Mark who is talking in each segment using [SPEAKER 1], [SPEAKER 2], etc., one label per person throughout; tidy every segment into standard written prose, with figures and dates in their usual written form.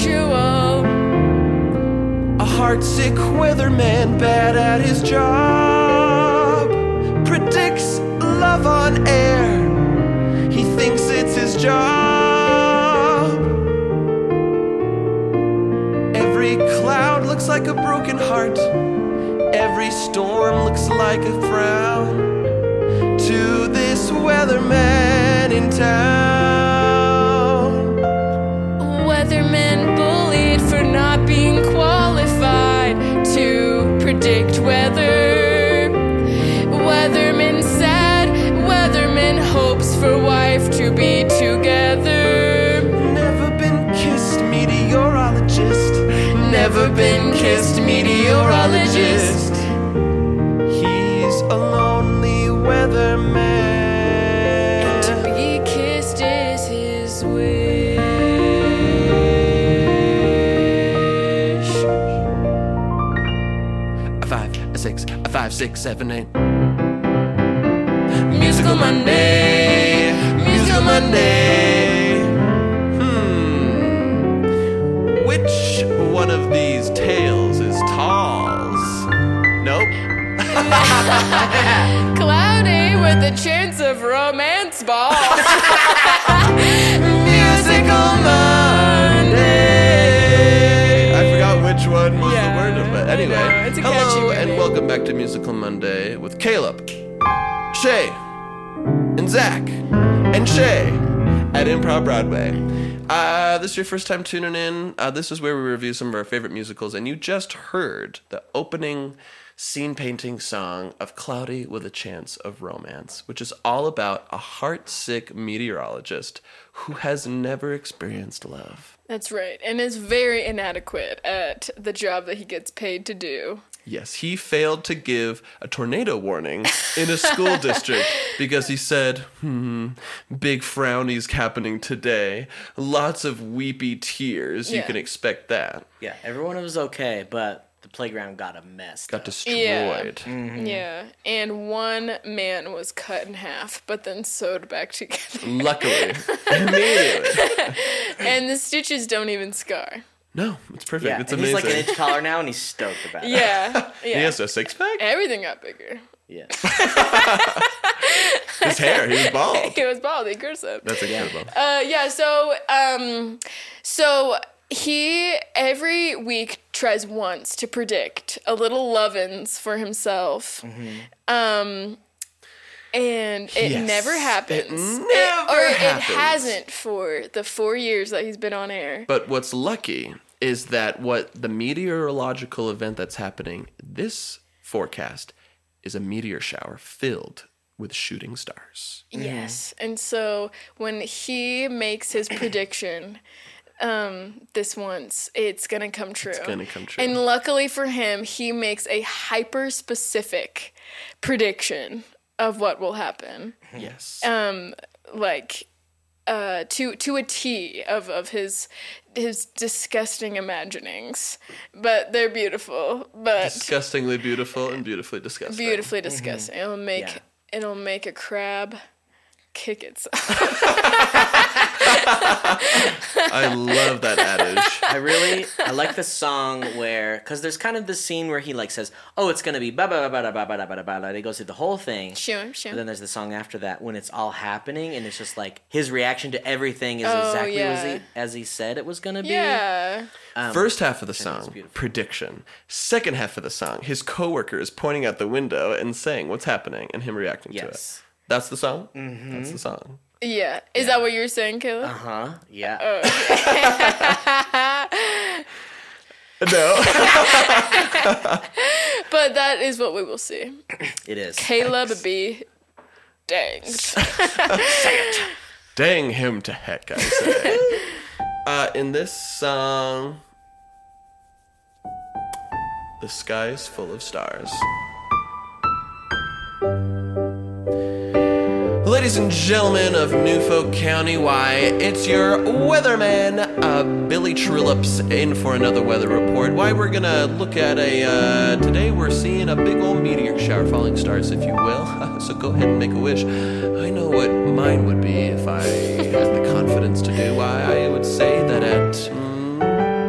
[SPEAKER 1] unusual.
[SPEAKER 2] A heartsick weatherman bad at his job predicts love on air. He thinks it's his job. Every cloud looks like a broken heart. Every storm looks like a frown to this weatherman in town.
[SPEAKER 1] Weatherman bullied for not being qualified to predict weather. Weatherman sad, weatherman hopes for wife to be together.
[SPEAKER 2] Never been kissed, meteorologist. Never been kissed, meteorologist. He's a lonely weatherman.
[SPEAKER 1] And to be kissed is his wish.
[SPEAKER 2] A 5, a 6, a 5, 6, 7, 8.
[SPEAKER 1] Musical Monday,
[SPEAKER 2] Musical Monday. Which one of these tales is Tall's? Nope.
[SPEAKER 1] Cloudy with a chance of romance ball.
[SPEAKER 2] Musical Monday. I forgot which one was the word of it. Anyway,
[SPEAKER 1] I know, it's a catchy
[SPEAKER 2] hello
[SPEAKER 1] word.
[SPEAKER 2] and welcome back to Musical Monday with Caleb, Shay, and Zach, and Shay at Improv Broadway. This is your first time tuning in. This is where we review some of our favorite musicals, and you just heard the opening scene painting song of Cloudy with a Chance of Romance, which is all about a heartsick meteorologist who has never experienced love.
[SPEAKER 1] That's right, and is very inadequate at the job that he gets paid to do.
[SPEAKER 2] Yes, he failed to give a tornado warning in a school district because he said, big frownies happening today. Lots of weepy tears. You
[SPEAKER 1] Yeah.
[SPEAKER 2] can expect that.
[SPEAKER 3] Yeah, everyone was okay, but the playground got a mess.
[SPEAKER 2] Got destroyed.
[SPEAKER 1] Yeah, and one man was cut in half, but then sewed back together.
[SPEAKER 2] Luckily. Immediately.
[SPEAKER 1] And the stitches don't even scar.
[SPEAKER 2] No, it's perfect.
[SPEAKER 3] Yeah,
[SPEAKER 2] It's
[SPEAKER 3] and
[SPEAKER 2] amazing.
[SPEAKER 3] he's like an inch taller now, and he's stoked about it.
[SPEAKER 1] Yeah,
[SPEAKER 2] He
[SPEAKER 1] yeah.
[SPEAKER 2] has a six-pack?
[SPEAKER 1] Everything got bigger.
[SPEAKER 3] Yeah.
[SPEAKER 2] His hair. He was bald.
[SPEAKER 1] He was bald. He grew up.
[SPEAKER 2] That's incredible.
[SPEAKER 1] So he every week tries once to predict a little lovin's for himself. And it
[SPEAKER 2] Yes.
[SPEAKER 1] never happens.
[SPEAKER 2] It never
[SPEAKER 1] It
[SPEAKER 2] happens.
[SPEAKER 1] hasn't for the 4 years that he's been on air.
[SPEAKER 2] But what's lucky is that what the meteorological event that's happening, this forecast, is a meteor shower filled with shooting stars.
[SPEAKER 1] Yes. And so when he makes his prediction, this once, it's going to come true. It's
[SPEAKER 2] gonna come true.
[SPEAKER 1] And luckily for him, he makes a hyper-specific prediction of what will happen.
[SPEAKER 2] Yes.
[SPEAKER 1] To a T of his disgusting imaginings. But they're beautiful. But
[SPEAKER 2] Disgustingly beautiful and beautifully disgusting.
[SPEAKER 1] beautifully disgusting. It'll make a crab kick itself.
[SPEAKER 2] I love that adage.
[SPEAKER 3] I like the song where, because there's kind of this scene where he like says, oh, it's going to be ba ba ba ba ba ba ba ba ba, and he goes through the whole thing.
[SPEAKER 1] Sure.
[SPEAKER 3] But then there's the song after that when it's all happening, and it's just like his reaction to everything is exactly as he said it was going to be.
[SPEAKER 1] Yeah.
[SPEAKER 2] First half of the
[SPEAKER 3] is
[SPEAKER 2] song,
[SPEAKER 3] beautiful.
[SPEAKER 2] prediction. Second half of the song, his coworker is pointing out the window and saying what's happening and him reacting to it.
[SPEAKER 3] Yes.
[SPEAKER 2] That's the song? Mm-hmm. That's the song.
[SPEAKER 1] Yeah. Is that what you're saying, Caleb?
[SPEAKER 3] Uh-huh. Yeah.
[SPEAKER 2] No.
[SPEAKER 1] But that is what we will see.
[SPEAKER 3] It is.
[SPEAKER 1] Caleb be danged.
[SPEAKER 2] Dang him to heck, I say. In this song, the sky is full of stars. Ladies and gentlemen of Newfolk County, why, it's your weatherman, Billy Trullips, in for another weather report. Why, we're gonna look at today we're seeing a big old meteor shower, falling stars, if you will. So go ahead and make a wish. I know what mine would be if I had the confidence to do. Why, I would say that at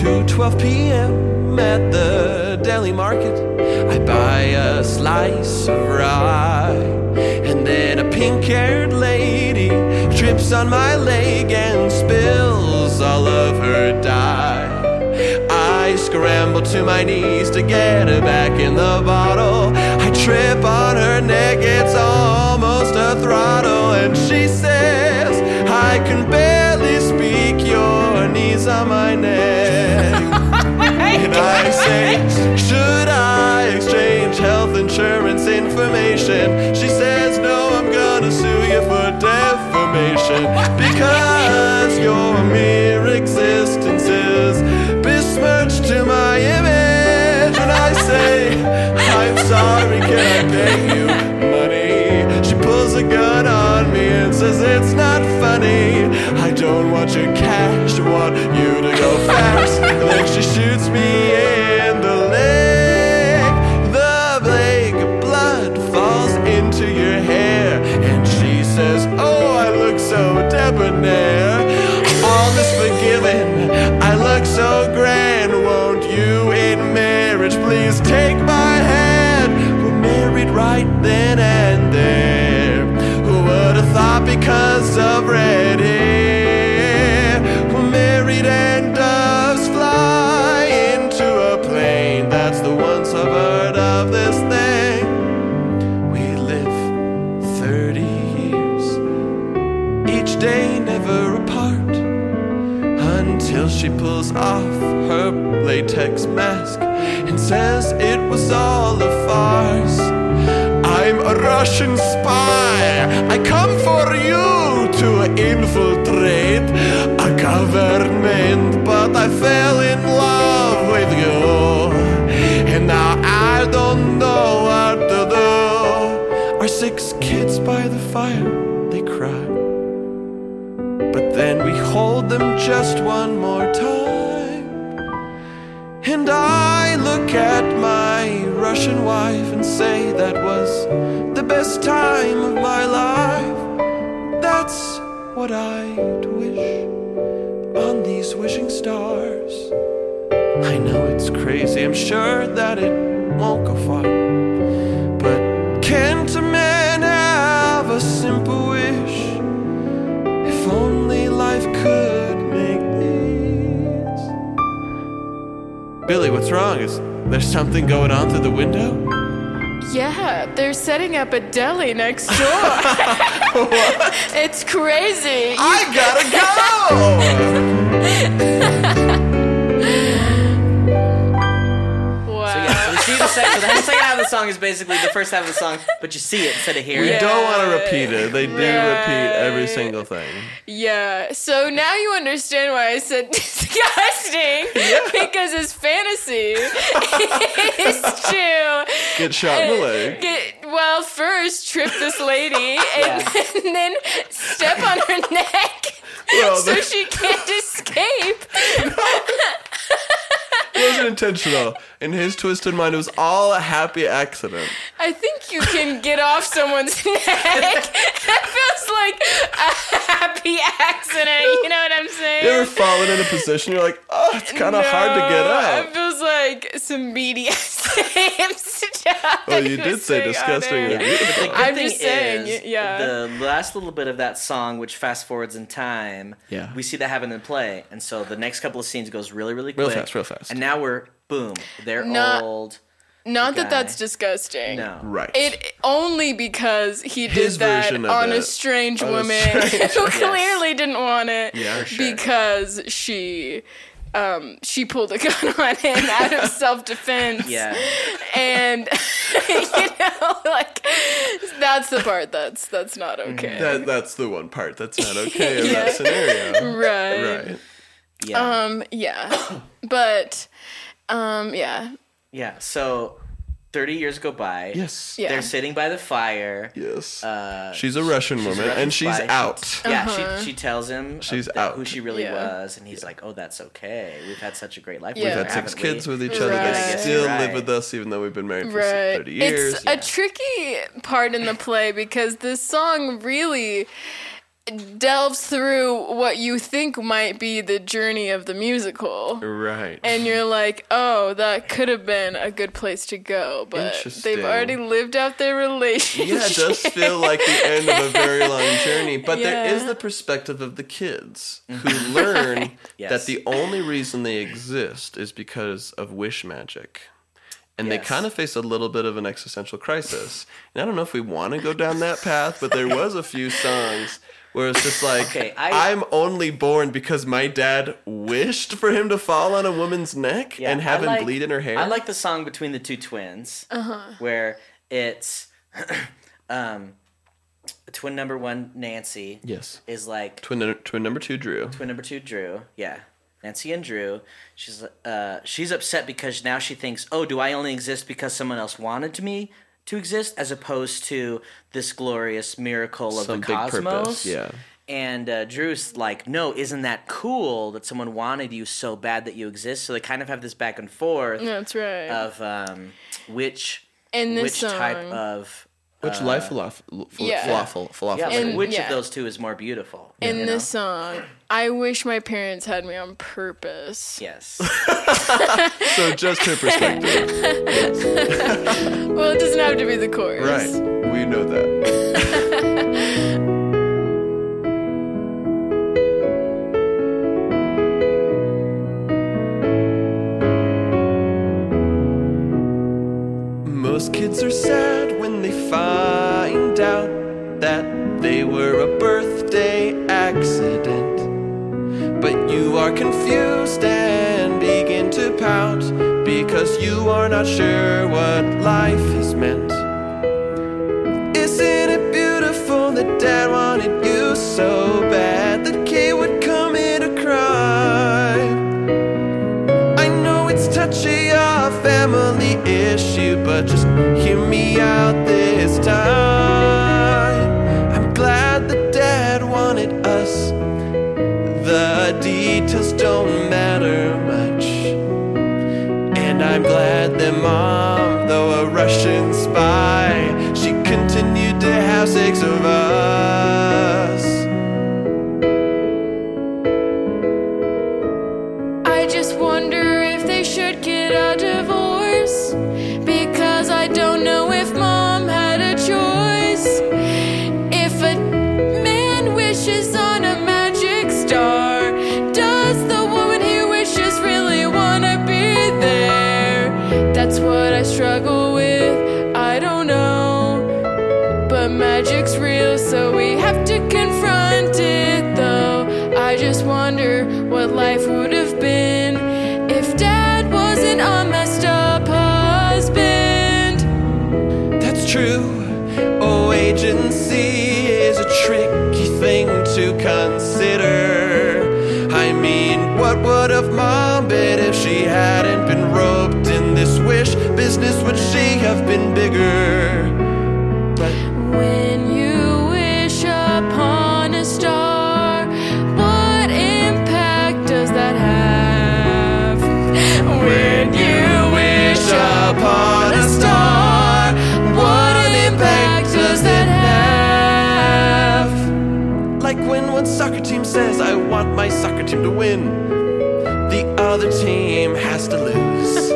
[SPEAKER 2] to 12 p.m. at the deli market. I buy a slice of rye, and then a pink-haired lady trips on my leg and spills all of her dye. I scramble to my knees to get her back in the bottle. I trip on her neck, it's almost a throttle, and she says, I can barely speak, your knees on my neck. And I say, should I exchange health insurance information? She says, no, I'm gonna sue you for defamation, because your mere existence is besmirched to my image. And I say, I'm sorry, can I pay you money? She pulls a gun on me and says it's not funny. I don't want your cash, I want you to go fast. And then she shoots me in the leg. The plague of blood falls into your hair, and she says, oh, I look so debonair. All is forgiven, I look so grand. Won't you in marriage please take my hand? We're married right then and there. Who would have thought, because of red hair, we're married and doves fly into a plane. That's the one suburb of this thing. We live 30 years, each day never apart, until she pulls off her latex mask and says it was all a farce. I'm a Russian spy, I come for you to infiltrate a government, but I fell in love with you, and now I don't know what to do. Our 6 kids by the fire, they cry, but then we hold them just one more time. And I look at my Russian wife and say that was the best time of my life. That's what I'd wish on these wishing stars. I know it's crazy, I'm sure that it won't go far, but can't a man have a simple wish? If only life could make these. Billy, what's wrong? Is there something going on through the window?
[SPEAKER 1] Yeah, they're setting up a deli next door. It's crazy.
[SPEAKER 2] I gotta go!
[SPEAKER 1] Wow.
[SPEAKER 3] So yeah, so we see the second half of the song is basically the first half of the song, but you see it instead of hearing
[SPEAKER 2] We
[SPEAKER 3] it.
[SPEAKER 2] don't want to repeat it. They do repeat every
[SPEAKER 1] Right.
[SPEAKER 2] single thing.
[SPEAKER 1] Yeah, so now you understand why I said disgusting, because his fantasy is to
[SPEAKER 2] Get shot in the leg.
[SPEAKER 1] well, first trip this lady and then step on her neck
[SPEAKER 2] Well,
[SPEAKER 1] so
[SPEAKER 2] that-
[SPEAKER 1] she can't escape.
[SPEAKER 2] It wasn't intentional. In his twisted mind, it was all a happy accident.
[SPEAKER 1] I think you can get off someone's neck. That feels like a happy accident. You know what I'm saying?
[SPEAKER 2] You ever fallen in a position you're like, oh, it's kind of hard to get
[SPEAKER 1] It
[SPEAKER 2] up.
[SPEAKER 1] feels like some BDSM stuff.
[SPEAKER 2] Oh,
[SPEAKER 1] that
[SPEAKER 2] you
[SPEAKER 1] he
[SPEAKER 2] did
[SPEAKER 1] was
[SPEAKER 2] say
[SPEAKER 1] saying on
[SPEAKER 2] disgusting
[SPEAKER 1] there.
[SPEAKER 2] and beautiful.
[SPEAKER 3] The good
[SPEAKER 1] I'm
[SPEAKER 3] thing
[SPEAKER 1] just saying,
[SPEAKER 3] is,
[SPEAKER 1] yeah.
[SPEAKER 3] the last little bit of that song, which fast forwards in time,
[SPEAKER 2] Yeah.
[SPEAKER 3] we see that happen in play, and so the next couple of scenes goes really, really
[SPEAKER 2] Real
[SPEAKER 3] quick.
[SPEAKER 2] fast.
[SPEAKER 3] And now we're boom, they're
[SPEAKER 1] Not-
[SPEAKER 3] old.
[SPEAKER 1] Not that
[SPEAKER 3] guy.
[SPEAKER 1] that's disgusting.
[SPEAKER 3] No,
[SPEAKER 2] Right.
[SPEAKER 1] It only because he did
[SPEAKER 2] His
[SPEAKER 1] that
[SPEAKER 2] version of
[SPEAKER 1] on a
[SPEAKER 2] it.
[SPEAKER 1] strange
[SPEAKER 2] On a
[SPEAKER 1] woman
[SPEAKER 2] strange-
[SPEAKER 1] who clearly didn't want it
[SPEAKER 2] Yeah, for sure.
[SPEAKER 1] because she pulled a gun on him out of self-defense.
[SPEAKER 3] Yeah.
[SPEAKER 1] And like that's the part that's not okay.
[SPEAKER 2] That's the one part that's not okay in
[SPEAKER 1] Yeah.
[SPEAKER 2] that scenario.
[SPEAKER 1] Right.
[SPEAKER 2] Right.
[SPEAKER 3] Yeah.
[SPEAKER 1] Yeah. But yeah.
[SPEAKER 3] Yeah. So 30 years go by.
[SPEAKER 2] Yes.
[SPEAKER 1] Yeah.
[SPEAKER 3] They're sitting by the fire.
[SPEAKER 2] Yes.
[SPEAKER 3] Uh,
[SPEAKER 2] She's a Russian woman,
[SPEAKER 3] Russian
[SPEAKER 2] and she's
[SPEAKER 3] spy.
[SPEAKER 2] out.
[SPEAKER 3] Yeah, she tells him
[SPEAKER 2] She's
[SPEAKER 3] who
[SPEAKER 2] out.
[SPEAKER 3] she really
[SPEAKER 1] Yeah.
[SPEAKER 3] was, and he's like, "Oh, that's okay. We've had such a great life.
[SPEAKER 1] Yeah.
[SPEAKER 2] We've
[SPEAKER 3] together,
[SPEAKER 2] had 6
[SPEAKER 3] haven't we?"
[SPEAKER 2] kids with each other that
[SPEAKER 1] Right.
[SPEAKER 2] still
[SPEAKER 3] Right.
[SPEAKER 2] live with us, even though we've been married for
[SPEAKER 1] Right.
[SPEAKER 2] 30 years.
[SPEAKER 1] It's a tricky part in the play because this song really delves through what you think might be the journey of the musical.
[SPEAKER 2] Right.
[SPEAKER 1] And you're like, oh, that could have been a good place to go, but
[SPEAKER 2] Interesting.
[SPEAKER 1] they've already lived out their relationship.
[SPEAKER 2] Yeah, it does feel like the end of a very long journey. But there
[SPEAKER 1] Yeah.
[SPEAKER 2] is the perspective of the kids who learn
[SPEAKER 3] Yes.
[SPEAKER 2] that the only reason they exist is because of wish magic. And they
[SPEAKER 3] Yes.
[SPEAKER 2] kind of face a little bit of an existential crisis. And I don't know if we want to go down that path, but there was a few songs where it's just like,
[SPEAKER 3] Okay,
[SPEAKER 2] I'm only born because my dad wished for him to fall on a woman's neck and have him bleed in her hair.
[SPEAKER 3] I like the song Between the Two Twins, where it's twin number one, Nancy,
[SPEAKER 2] Yes.
[SPEAKER 3] is like
[SPEAKER 2] Twin number two, Drew.
[SPEAKER 3] twin number two, Drew. Yeah, Nancy and Drew. She's upset because now she thinks, oh, do I only exist because someone else wanted me to exist, as opposed to this glorious miracle of
[SPEAKER 2] Some
[SPEAKER 3] the
[SPEAKER 2] big
[SPEAKER 3] cosmos?
[SPEAKER 2] purpose, yeah.
[SPEAKER 3] And Drew's like, no, isn't that cool that someone wanted you so bad that you exist? So they kind of have this back and forth
[SPEAKER 1] That's right.
[SPEAKER 3] of which
[SPEAKER 1] In this
[SPEAKER 3] which type
[SPEAKER 1] song.
[SPEAKER 3] of
[SPEAKER 2] Which life falafel?
[SPEAKER 3] yeah,
[SPEAKER 1] And-
[SPEAKER 3] like which
[SPEAKER 1] yeah.
[SPEAKER 3] of those two is more beautiful?
[SPEAKER 1] In
[SPEAKER 3] you know?
[SPEAKER 1] this song, I wish my parents had me on purpose.
[SPEAKER 3] Yes.
[SPEAKER 2] So just her perspective.
[SPEAKER 1] Well, it doesn't have to be the chorus.
[SPEAKER 2] Right. We know that. Most kids are sad when they find out that they were a birthday accident. But you are confused and begin to pout because you are not sure what life has meant. Isn't it beautiful that Dad wanted you so bad that Kay would come in to cry? I know it's touchy, a family issue, but just hear me out this time. I'm glad that Dad wanted us. The details don't matter much. And I'm glad that Mom, though a Russian spy, she continued to have 6 of us.
[SPEAKER 1] I just wonder if they should get a divorce, because I don't know if Mom had a choice. If a man wishes on a magic star, does the woman he wishes really wanna be there? That's what I struggle with, I don't know. But magic's real, so we have to confront it, though. I just wonder what life would have been if Dad wasn't a messed up husband.
[SPEAKER 2] That's true. Oh, agency is a tricky thing to consider. I mean, what would have Mom been if she hadn't been roped in this wish business? Would she have been bigger? But
[SPEAKER 1] When you wish upon a star, what impact does that have? When you wish upon a star, what impact does that have?
[SPEAKER 2] like when one soccer team says, I want my soccer team to win, the other team has to lose.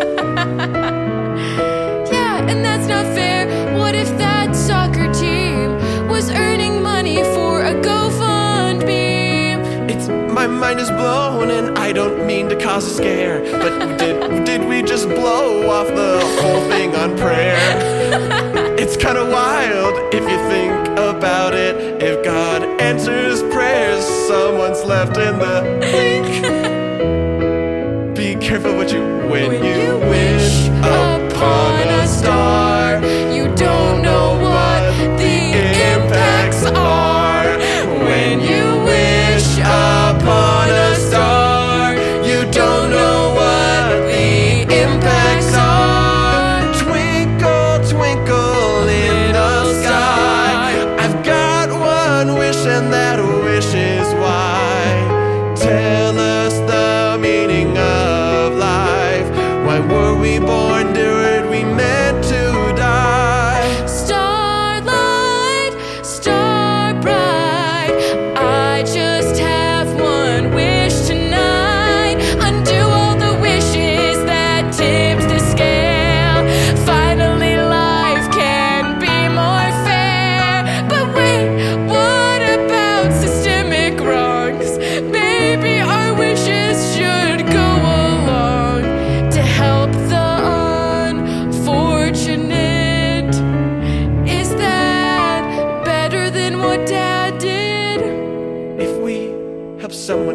[SPEAKER 1] Yeah, and that's not fair. What if that soccer team was earning money for a GoFundMe?
[SPEAKER 2] My mind is blown and I don't mean to cause a scare, but did we just blow off the whole thing on prayer? It's kind of wild if you think about it. If God answers prayers, someone's left in the blink. Be careful what you when you wish upon a star.
[SPEAKER 1] You don't know what the impacts are.
[SPEAKER 2] When you wish upon a star, you don't know what the impacts are. Twinkle, twinkle in the sky. I've got one wish, and that wish is why. Tell us the meaning of life. Why were we born? Were we meant to die?
[SPEAKER 1] Starlight, star bright,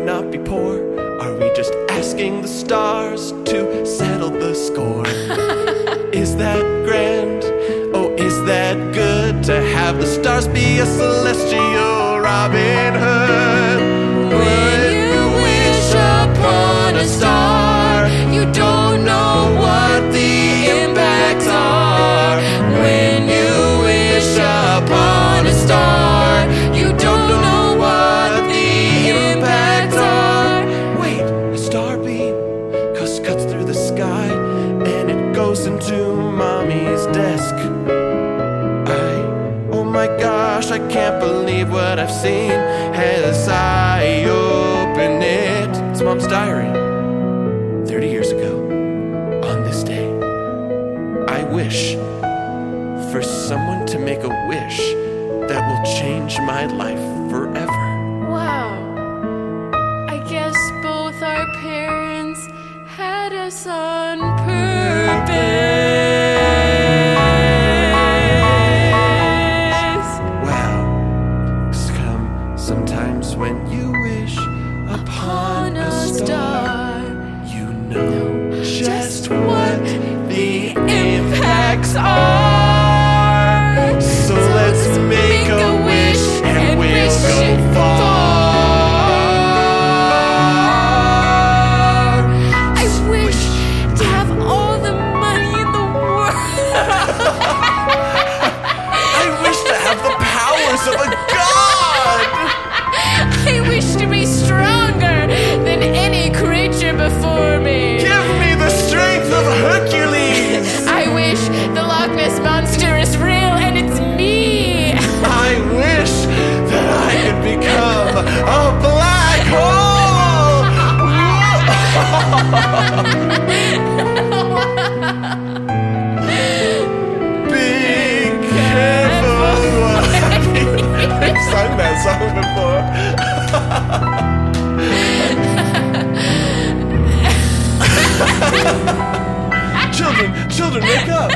[SPEAKER 2] not be poor? Are we just asking the stars to settle the score? Is that grand? Oh, is that good to have the stars be a celestial Robin Hood?
[SPEAKER 1] When you wish upon a star, you don't know what the impacts are. When you wish upon a star, you don't know what the impacts are.
[SPEAKER 2] Wait, a star beam cuts through the sky and it goes into mommy's desk. Oh my gosh, I can't believe what I've seen as I open it. It's Mom's diary. 30 years ago, on this day, I wish for someone to make a wish that will change my life forever.
[SPEAKER 1] Wow. I guess both our parents had us on purpose.
[SPEAKER 2] Wow. Sometimes when you wish upon a star, you know just what the impacts are. So let's make a wish and we'll go far.
[SPEAKER 1] I wish to have all the money in the world.
[SPEAKER 2] I wish to have the powers of a god.
[SPEAKER 1] I wish to be stronger than any creature before me.
[SPEAKER 2] Give me the strength of Hercules.
[SPEAKER 1] I wish the Loch Ness Monster is real and it's me.
[SPEAKER 2] I wish that I could become a black hole. Be careful. I've sung that song before. Children, wake up.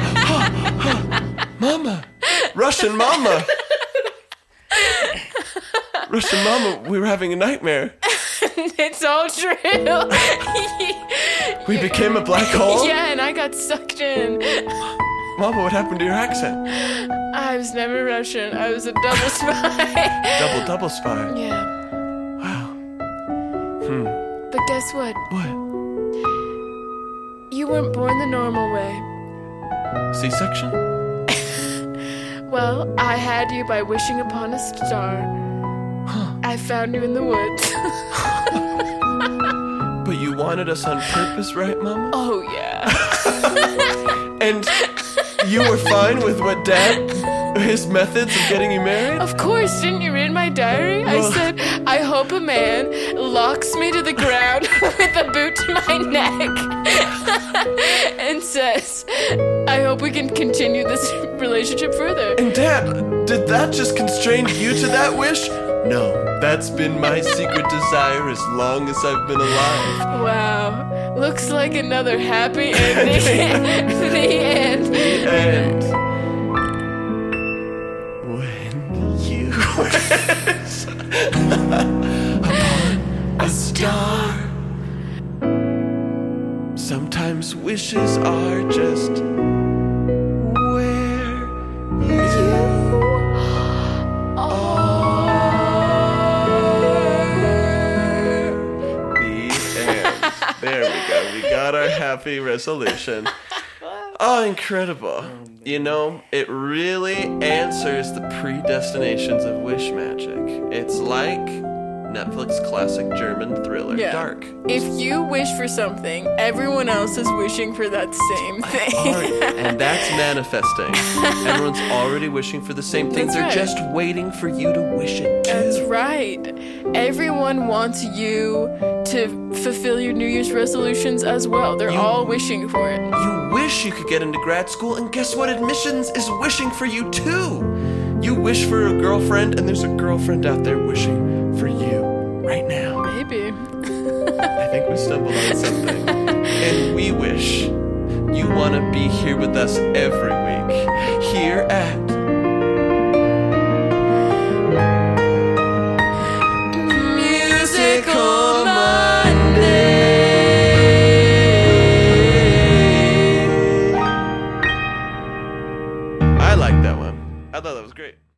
[SPEAKER 2] Mama. Russian Mama. Russian Mama, we were having a nightmare.
[SPEAKER 1] It's all true.
[SPEAKER 2] We became a black hole?
[SPEAKER 1] Yeah, and I got sucked in.
[SPEAKER 2] Mama, what happened to your accent?
[SPEAKER 1] I was never Russian. I was a double spy.
[SPEAKER 2] Double spy.
[SPEAKER 1] Yeah.
[SPEAKER 2] Wow.
[SPEAKER 1] But guess what?
[SPEAKER 2] What?
[SPEAKER 1] You weren't born the normal way.
[SPEAKER 2] C-section?
[SPEAKER 1] Well, I had you by wishing upon a star. I found you in the woods.
[SPEAKER 2] But you wanted us on purpose, right, Mama?
[SPEAKER 1] Oh, yeah.
[SPEAKER 2] And you were fine with what his methods of getting you married?
[SPEAKER 1] Of course, didn't you read my diary? I said, I hope a man locks me to the ground with a boot to my neck and says, I hope we can continue this relationship further.
[SPEAKER 2] And Dad, did that just constrain you to that wish? No, that's been my secret desire as long as I've been alive.
[SPEAKER 1] Wow. Looks like another happy ending. The end.
[SPEAKER 2] And when you wish upon a star, sometimes wishes are just where you There we go. We got our happy resolution. Oh, incredible. You know, it really answers the predestinations of wish magic. It's like Netflix classic German thriller,
[SPEAKER 1] Yeah.
[SPEAKER 2] Dark.
[SPEAKER 1] If you wish for something, everyone else is wishing for that same thing.
[SPEAKER 2] And that's manifesting. Everyone's already wishing for the same thing.
[SPEAKER 1] That's
[SPEAKER 2] They're
[SPEAKER 1] right.
[SPEAKER 2] just waiting for you to wish it too.
[SPEAKER 1] That's right. Everyone wants you to fulfill your New Year's resolutions as well. They're all wishing for it.
[SPEAKER 2] You wish you could get into grad school, and guess what? Admissions is wishing for you too. You wish for a girlfriend, and there's a girlfriend out there wishing for you right now.
[SPEAKER 1] Maybe.
[SPEAKER 2] I think we stumbled on something. And we wish you want to be here with us every week, here at
[SPEAKER 1] Musical
[SPEAKER 2] like that one. I thought that was great.